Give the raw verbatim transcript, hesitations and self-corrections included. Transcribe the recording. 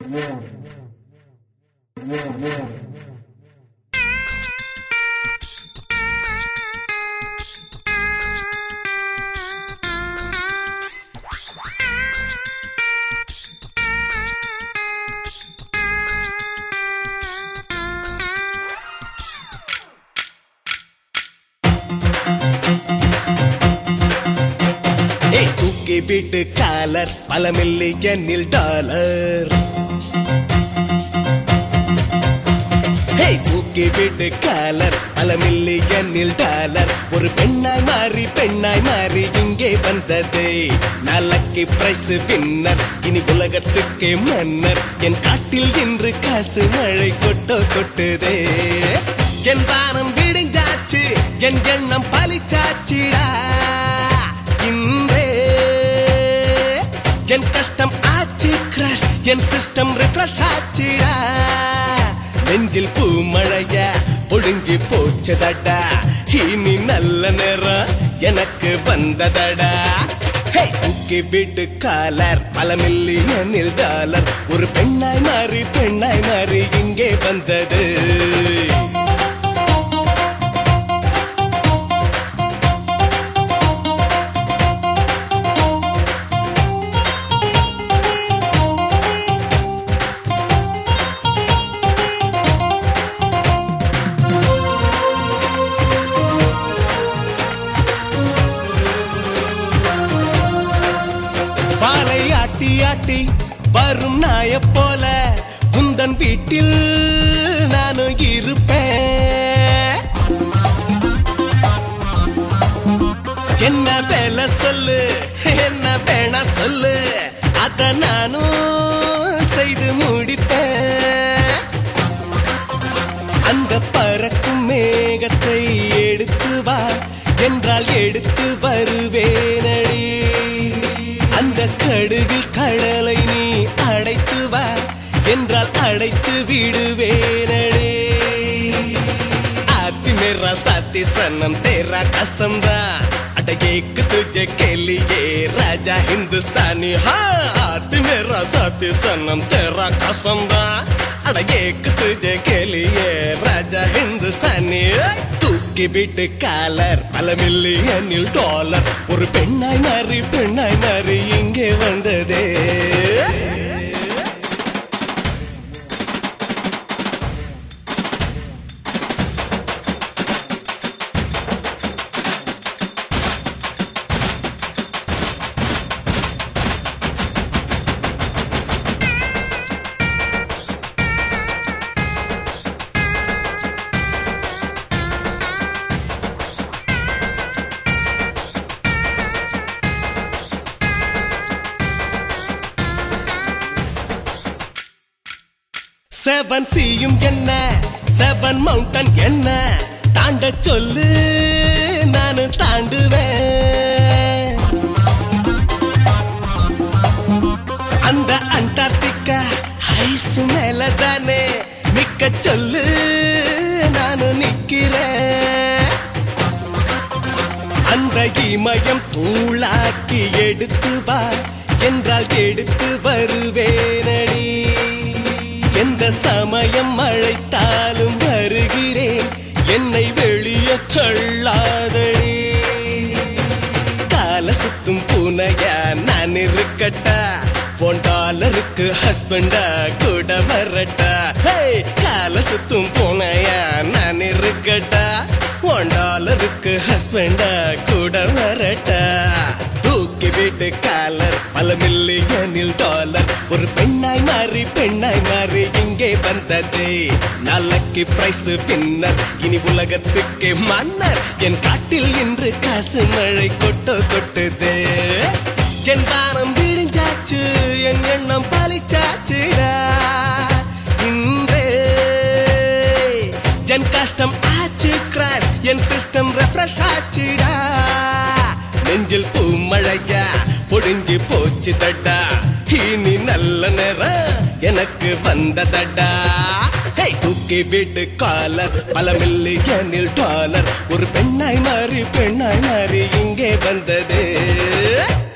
வீட்டு காலர் பல மில்லியனில் டாலர். தூக்கி வீட்டு காலர் பல மில்லியனில் டாலர். ஒரு பெண்ணாய் மாறி பெண்ணாய் மாறி இங்கே வந்தது. நாளைக்கு பிரைஸ் வின்னர், இனி உலகத்துக்கே மன்னர். என் காட்டில் இன்று காசு மழை கொட்டோ கொட்டுதே. என் வானம் விடிஞ்சாச்சு, என் எண்ணம் பலிச்சாச்சிடா. இன்றே என் கஷ்டம் ஆச்சு கிராஷ், என் சிஸ்டம் ரிஃப்ரெஷ் ஆச்சுடா. நெஞ்சில் பூ மழையா ஒழிஞ்சு போச்சதடா. இனி நல்ல நேரம் எனக்கு வந்ததடா. தூக்கி வீட்டு காலர் பல மில்லியனில் டாலர். ஒரு பெண்ணாய் மாறி பெண்ணாய் மாறி இங்கே வந்தது. வரும் நாய போல குந்தன் வீட்டில் நானும் இருப்பேன். என்ன வேலை சொல்லு, என்ன வேணா சொல்லு, அத நானும் செய்து முடிப்பேன். அந்த பறக்கும் மேகத்தை எடுத்து வா என்றால் எடுத்து வருவேனடி. அந்த கடுகில் கடலை நீ அடைத்து வா என்றால் அடைத்து விடுவேனடே. आती मेरा साथी सनम तेरा कसम दा. अट एक तुझे के लिए राजा हिंदुस्तानी. हाँ आती मेरा साथी सनम तेरा कसम दा. अट एक तुझे के लिए राजा हिंदुस्तानी. தூக்கி வீட்டு காலர் பல மில்லியனில் டாலர். ஒரு பெண்ணாய் மாறி பெண்ணாய் மாறி இங்கே வந்ததே. செவன் சீயும் என்ன, செவன் மவுண்டன் என்ன, தாண்ட சொல்லு நானு தாண்டுவேன். அந்த அண்டார்டிகா ஐஸ் மேலதானே நிக்க சொல்லு நானு நிக்கிறேன். அந்த இமயம் தூளாக்கி எடுத்து வா என்றால் எடுத்து வருவேனடி. எந்த சமயம் அழைத்தாலும் வருகிறேன், என்னை வெளியே தள்ளாதடி. கால சுத்தும் பூனையா நான் இருக்கட்டா, போன் டாலருக்கு ஹஸ்பண்டா கூட வரட்டா. கால சுத்தும் பூனையா நான் இருக்கட்டா, போன் டாலருக்கு ஹஸ்பண்டா கூட வரட்டா. தூக்கி வீட்டு காலர் பல மில்லியனில் டாலர். ஒரு பெண்ணாய் மாறி பெண்ணாய் மாறி இங்கே வந்தது. நாளைக்கு பிரைஸ் வின்னர், இனி உலகத்துக்கே மன்னர். என் காட்டில் இன்று காசு மழை கொட்டோ கொட்டுது. என் வானம் விடிஞ்சாச்சு, என் எண்ணம் பலிச்சாச்சுடா. இன்றே என் கஷ்டம் ஆச்சு கிராஷ், என் சிஸ்டம் ரெஃப்ரெஷ் ஆச்சுடா. நெஞ்சில் பூ மழையா பொடிஞ்சு போச்சு தட்டா. இனி நல்ல நேரம் எனக்கு வந்ததடா. தூக்கி வீட்டு காலர் பல மில்லியனில் டாலர். ஒரு பெண்ணாய் மாறி பெண்ணாய் மாறி இங்கே வந்தது.